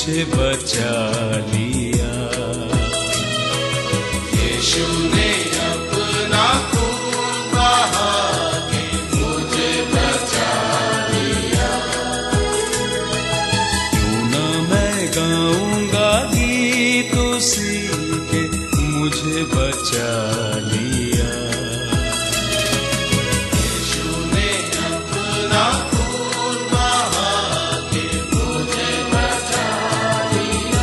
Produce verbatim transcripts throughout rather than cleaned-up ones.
मुझे बचा लिया। यीशु ने अपना खून बहा के मुझे बचा लिया। क्यों न मैं गाऊंगा गीत उसी के, मुझे बचा लिया। यीशु ने अपना खून बहा के मुझे बचा लिया।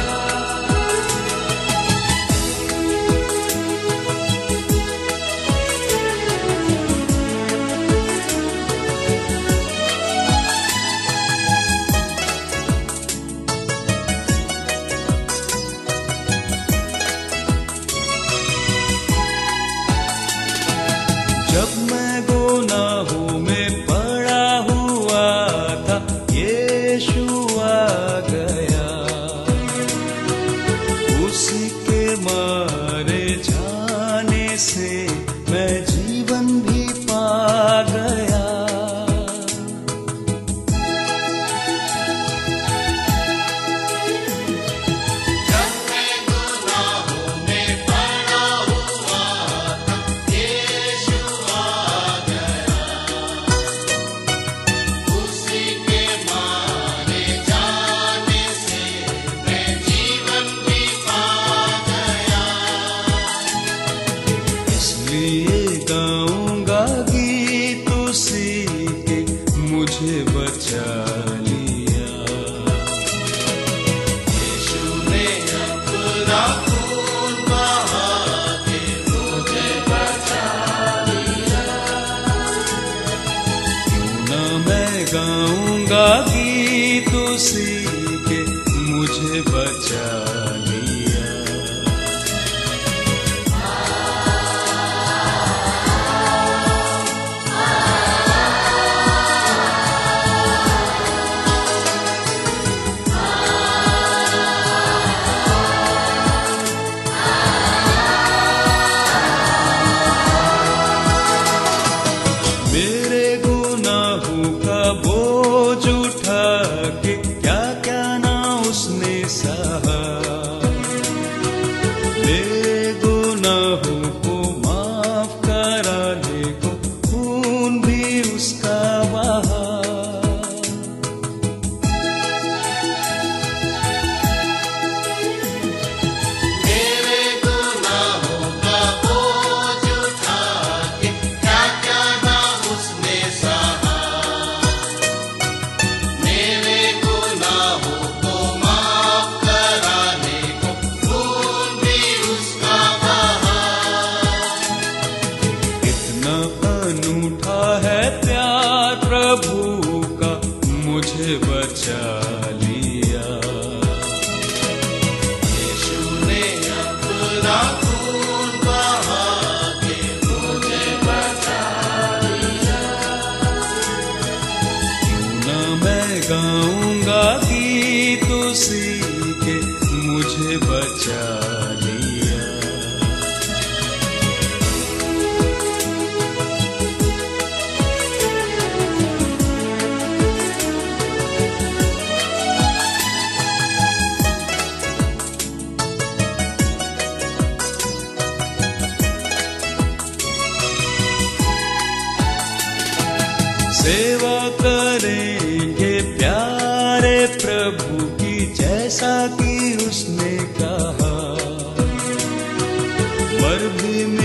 जब मैं गुनाहों में पड़ा हुआ था, यीशु आ गया। उसी के मारे जाने से मैं जीवन भी पा गया। जब मैं गुनाहों में पड़ा हुआ था, यीशु आ गया। उसी के मारे जाने से मैं जीवन भी पा गया। इसलिए गाऊंगा गीत उसी के, मुझे बचा लिया। यीशु ने अपना खून बहा के मुझे बचा लिया। क्यों न मैं गाऊंगा गीत उसी के, मुझे बचा लिया। मेरे गुनाहों का बोझ उठा के क्या क्या ना उसने सहा। मेरे गुनाहों को माफ कराने को खून भी उसका बहा। मेरे गुनाहों का बोझ उठा के क्या क्या ना उसने सहा। मेरे गुनाहों को माफ कराने को खून भी उसका बहा। कितना अनूठा है प्यार प्रभु का, मुझे बचा लिया। यीशु ने अपना खून बहा के मुझे बचा लिया। क्यों न मैं गाऊंगा गीत उसी के, मुझे बचा लिया। सेवा करेंगे प्यारे प्रभु की, जैसा कि उसने कहा। मर भी